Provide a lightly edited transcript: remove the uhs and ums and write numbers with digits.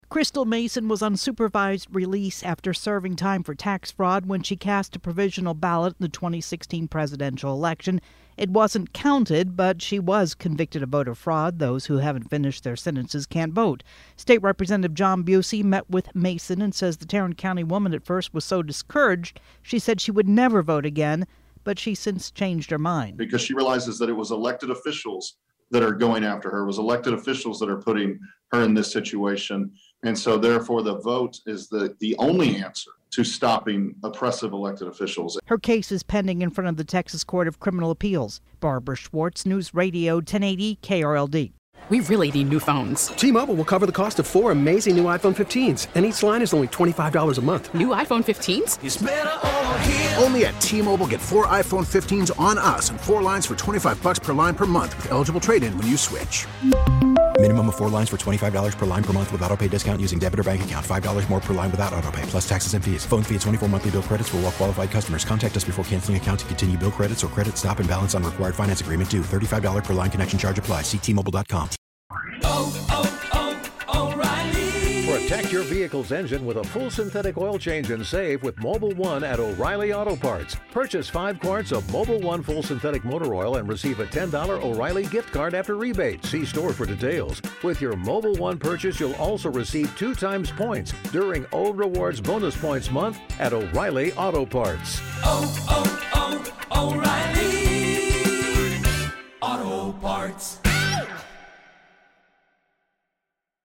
Crystal Mason was on supervised release after serving time for tax fraud when she cast a provisional ballot in the 2016 presidential election. It wasn't counted, but she was convicted of voter fraud. Those who haven't finished their sentences can't vote. State Representative John Busey met with Mason and says the Tarrant County woman at first was so discouraged she said she would never vote again, but she's since changed her mind. Because she realizes that it was elected officials that are going after her, it was elected officials that are putting her in this situation. And so therefore the vote is the only answer to stopping oppressive elected officials. Her case is pending in front of the Texas Court of Criminal Appeals. Barbara Schwartz, News Radio 1080 KRLD. We really need new phones. T-Mobile will cover the cost of 4 amazing new iPhone 15s, and each line is only $25 a month. New iPhone 15s? It's better over here. Only at T-Mobile, get 4 iPhone 15s on us and 4 lines for $25 per line per month with eligible trade-in when you switch. Minimum of 4 lines for $25 per line per month with autopay discount using debit or bank account. $5 more per line without autopay, plus taxes and fees. Phone fee at 24 monthly bill credits for well-qualified customers. Contact us before canceling account to continue bill credits or credit stop and balance on required finance agreement due. $35 per line connection charge applies. See T-Mobile.com. O'Reilly. Protect your vehicle's engine with a full synthetic oil change and save with Mobil 1 at O'Reilly Auto Parts. Purchase 5 quarts of Mobil 1 full synthetic motor oil and receive a $10 O'Reilly gift card after rebate. See store for details. With your Mobil 1 purchase, you'll also receive 2 times points during O Rewards Bonus Points Month at O'Reilly Auto Parts. O'Reilly Auto Parts.